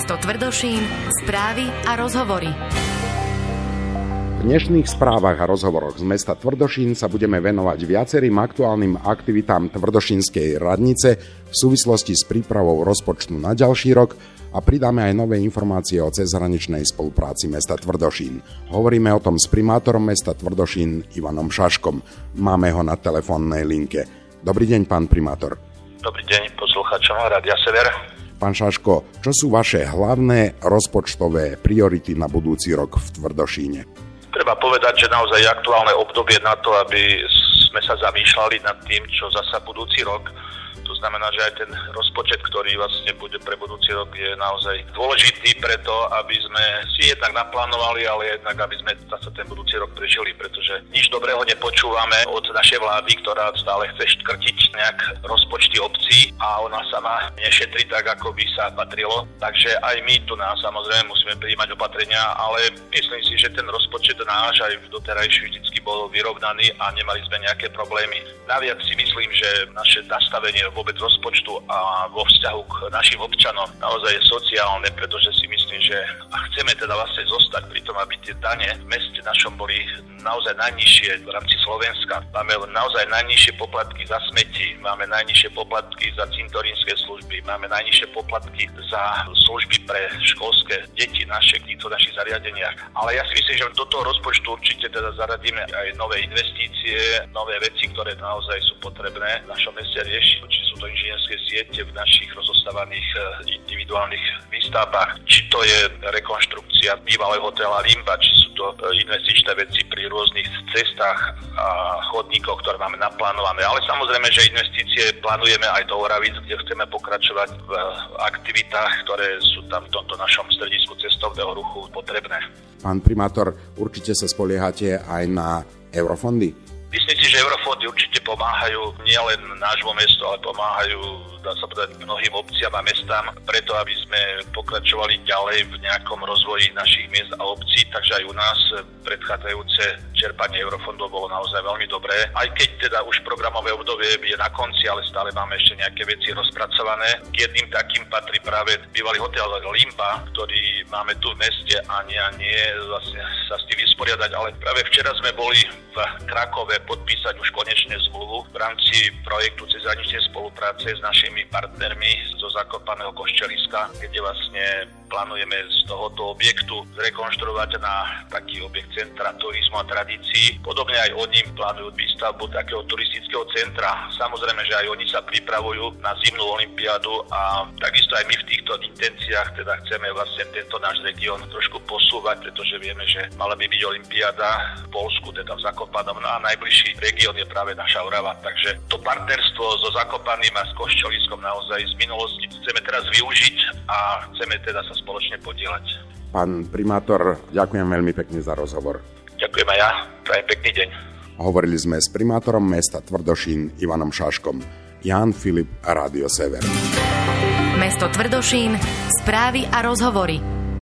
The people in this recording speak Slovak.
Mesto Tvrdošín, správy a rozhovory. V dnešných správach a rozhovoroch z mesta Tvrdošín sa budeme venovať viacerým aktuálnym aktivitám Tvrdošínskej radnice v súvislosti s prípravou rozpočtu na ďalší rok a pridáme aj nové informácie o cezhraničnej spolupráci mesta Tvrdošín. Hovoríme o tom s primátorom mesta Tvrdošín Ivanom Šaškom. Máme ho na telefónnej linke. Dobrý deň, pán primátor. Dobrý deň poslucháčom Rádia Sever. Pán Šaško, čo sú vaše hlavné rozpočtové priority na budúci rok v Tvrdošíne? Treba povedať, že naozaj je aktuálne obdobie na to, aby sme sa zamýšľali nad tým, čo zasa budúci rok. To znamená, že aj ten rozpočet, ktorý vlastne bude pre budúci rok, je naozaj dôležitý preto, aby sme si jednak naplánovali, ale jednak aby sme zase ten budúci rok prežili, pretože nič dobrého nepočúvame od našej vlády, ktorá stále chce škrtiť nejak rozpočty obcí a ona sama nešetrí tak, ako by sa patrilo. Takže aj my tu nás samozrejme musíme prijímať opatrenia, ale myslím si, že ten rozpočet náš aj v doterajší vždycky bol vyrovnaný a nemali sme nejaké problémy. Naviac si myslím, že naše nastavenie vôbec rozpočtu a vo vzťahu k našim občanom naozaj je sociálne, pretože si myslím, že chceme teda vlastne zostať pri tom, aby tie dane v meste našom boli naozaj najnižšie v rámci Slovenska. Máme naozaj najnižšie poplatky za smeti, máme najnižšie poplatky za cintorínske služby, máme najnižšie poplatky za služby pre školské deti naše v týchto našich zariadeniach. Ale ja si myslím, že do toho rozpočtu určite teda zaradíme aj nové investície, nové veci, ktoré naozaj sú potrebné v našom meste riešiť. Či sú to inžinierské siete v našich rozostávaných individuálnych výstavbách, či to je rekonštrukcia bývalého hotela Limba, či sú to investičné veci pri rôznych cestách a chodníkoch, ktoré máme naplánované. Ale samozrejme, že investície plánujeme aj do Oravíc, kde chceme pokračovať v aktivitách, ktoré sú tam v tomto našom stredisku cestovného ruchu potrebné. Pán primátor, určite sa spoliehate aj na eurofondy? Myslím si, že eurofondy určite pomáhajú nielen nášmu mestu, ale pomáhajú, dá sa povedať, mnohým obciam a mestám, preto aby sme pokračovali ďalej v nejakom rozvoji našich miest a obcí, takže aj u nás predchádzajúce čerpanie eurofondov bolo naozaj veľmi dobré. Aj keď teda už programové obdobie je na konci, ale stále máme ešte nejaké veci rozpracované. K jedným takým patrí práve bývalý hotel Limba, ktorý máme tu v meste a nie vlastne sa s tým vysporiadať, ale práve včera sme boli v Krakove podpísať už konečne zmluvu v rámci projektu cezhraničnej spolupráce s našimi partnermi zo Zakopaného Koščeliska, kde vlastne plánujeme z tohoto objektu zrekonštruovať na taký objekt centra turizmu a tradícií. Podobne aj oni plánujú výstavbu takého turistického centra. Samozrejme, že aj oni sa pripravujú na zimnú olympiádu a takisto aj my v týchto intenciách teda chceme vlastne tento náš región trošku posúvať, pretože vieme, že mala by byť olympiáda v Poľsku, teda v Zakopanom, a najbližší región je práve naša Orava. Takže to partnerstvo so Zakopaným a s Koščeliskom naozaj z minulosti chceme teraz využiť a chceme teda sa spoločne podieľať. Pán primátor, ďakujem veľmi pekne za rozhovor. Ďakujem aj ja, prajem pekný deň. Hovorili sme s primátorom mesta Tvrdošín Ivanom Šaškom. Ján Filip, Rádio Sever. Mesto Tvrdošín, správy a rozhovory.